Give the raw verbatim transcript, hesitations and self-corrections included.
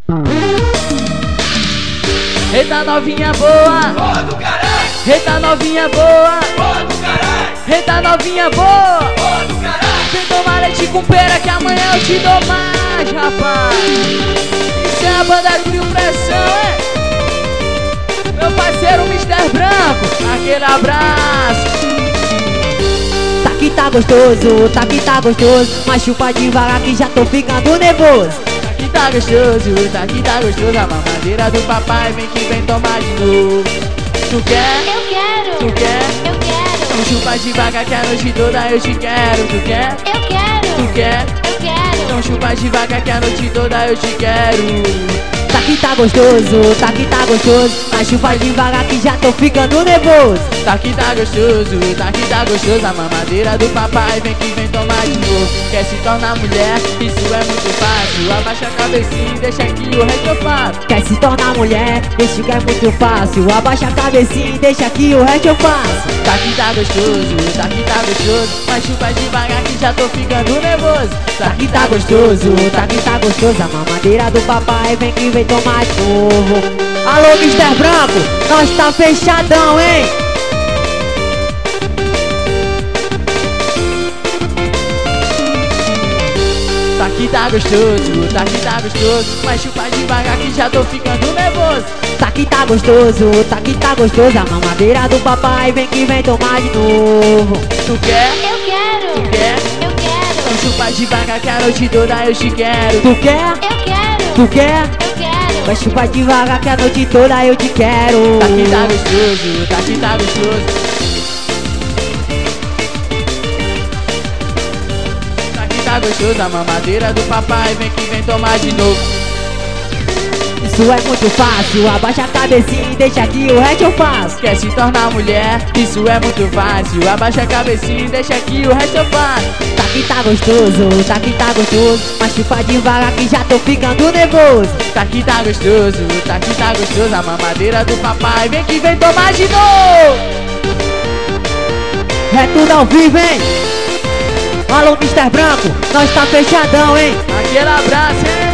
Eita novinha boa, Boa do caralho, eita novinha boa, boa do caralho, eita novinha boa. boa do caralho. Vem tomar leite com pera que amanhã eu te dou mais, rapaz. Isso é a banda Crio Pressão, é? Meu parceiro mister Branco, aquele abraço. Tá que tá gostoso, tá que tá gostoso, mas chupa devagar que já tô ficando nervoso. Tá que tá gostoso, tá que tá gostoso. A mamadeira do papai vem que vem tomar de novo. Tu quer? Eu quero, Tu quer? eu quero, Então chupa devagar que a noite toda eu te quero. Tu quer? eu quero, Tu quer? eu quero. Então chupa devagar que a noite toda eu te quero. Tá que tá gostoso, tá que tá gostoso, mas chupa devagar que já tô ficando nervoso. Tá que tá gostoso, tá que tá gostoso. A mamadeira do papai vem que vem tomar de novo. Quer se tornar mulher? Isso é muito fácil. Abaixa a cabecinha e deixa que o resto eu faço. Quer se tornar mulher? Isso que é muito fácil. Abaixa a cabecinha e deixa que o resto eu faço. Tá que tá gostoso, tá que tá gostoso, mas chupa devagar que já tô ficando nervoso. Tá que tá gostoso, tá que tá gostoso, a mamadeira do papai vem que vem tomar de novo. Alô, mister Branco, nós tá fechadão, hein? Tá que tá gostoso, tá que tá gostoso, mas chupa devagar que já tô ficando nervoso. Tá que tá gostoso, tá que tá gostoso, a mamadeira do papai vem que vem tomar de novo. Tu quer? Eu quero, Tu quer? eu quero, Então chupa devagar que a noite toda eu te quero. Tu quer? eu quero, Tu quer? eu quero. Vai chupar devagar que a noite toda eu te quero. Tá que tá gostoso, tá que tá gostoso. Tá que tá gostoso, a mamadeira do papai vem que vem tomar de novo. Isso é muito fácil, abaixa a cabecinha e deixa que o resto eu faço. Quer se tornar mulher? Isso é muito fácil. Abaixa a cabecinha e deixa que o resto eu faço. Tá que tá gostoso, tá que tá gostoso, mas chupa devagar que já tô ficando nervoso. Tá que tá gostoso, tá que tá gostoso. A mamadeira do papai vem que vem tomar de novo. É tudo ao vivo, hein? Alô, mister Branco, nós tá fechadão, hein? Aquele abraço, hein?